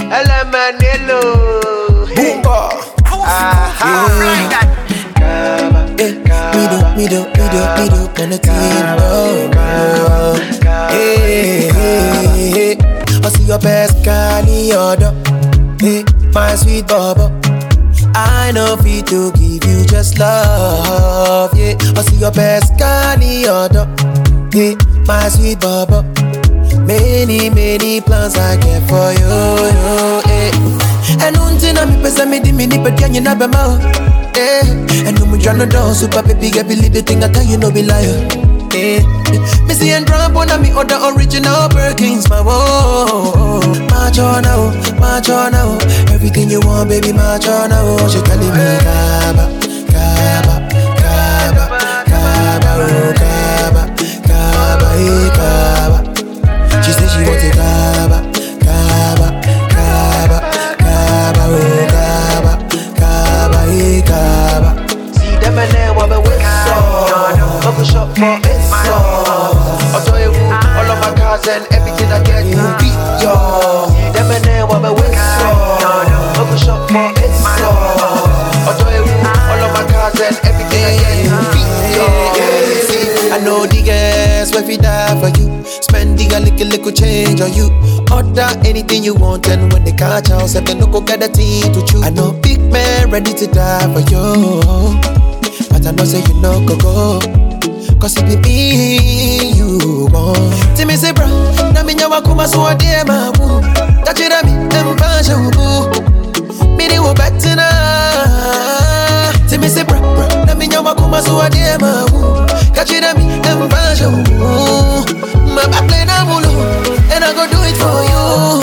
Elemenelo. Boomba. Me do on the team, hey, I see your best girl in your door. Hey, my sweet bubble. I know fit to give you just love, yeah. I see your best girl in your door. Hey, my sweet bubble. Many plans I get for you, yeah. And until I'm pesa me di mini but you never know, yeah. And no me tryna do super baby get believe the thing I tell you no be liar, yeah. Me see and drop one of me other original Birkins, my whoa. March on now, everything you want, baby, march on now. She telling me Kaba, oh Kaba, hey Kaba. She said she wants a Kaba, oh Kaba, hey Kaba. See them and then what we whistle. Bubble shop for it, so I'll tell you all of my cars and everything I get to beat yo. See them and then what we whistle. Bubble shop for it, so I'll tell you all of my cars and everything I get to beat yo. See, I know the girls will fi die for you. Spending a little change on you. Order anything you want and when they catch us, if they no go get a thing to choose. I know big man ready to die for you, but I know say you no go. Cause it be me you want. Timmy say bro, na me nyawa kuma so ade ma wu. Touch it at me and pass you boo. Me they will back to na. Timmy say bro, na me nyawa kuma so ade ma wu. Catch it at me and pass you boo. My back play na mulu and I go do it for you.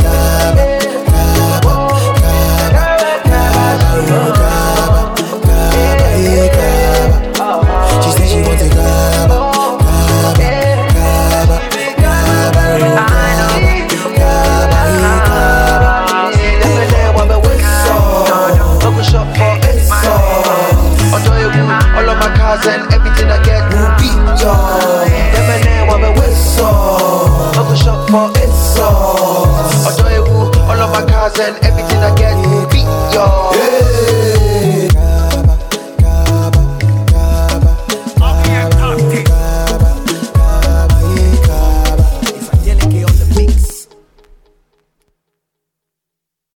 She said she wants a Kaba. All of my cars and everything I get will be yours. Them and then what we whistle. Bubble shop for it, so I'll tell you all of my cars and everything